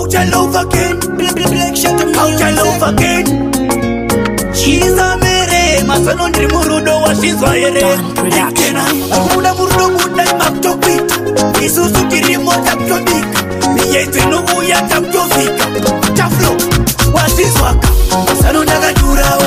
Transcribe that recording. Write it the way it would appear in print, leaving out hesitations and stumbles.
Out I love again. Out I love again. Chiza mere masano ndiri murudo washizwa ere. Akuna murudo muda imaktopita. Isusu kirimo taptobika. Niyete nubuya taptobika. Taflo washizwaka. Masano nagadura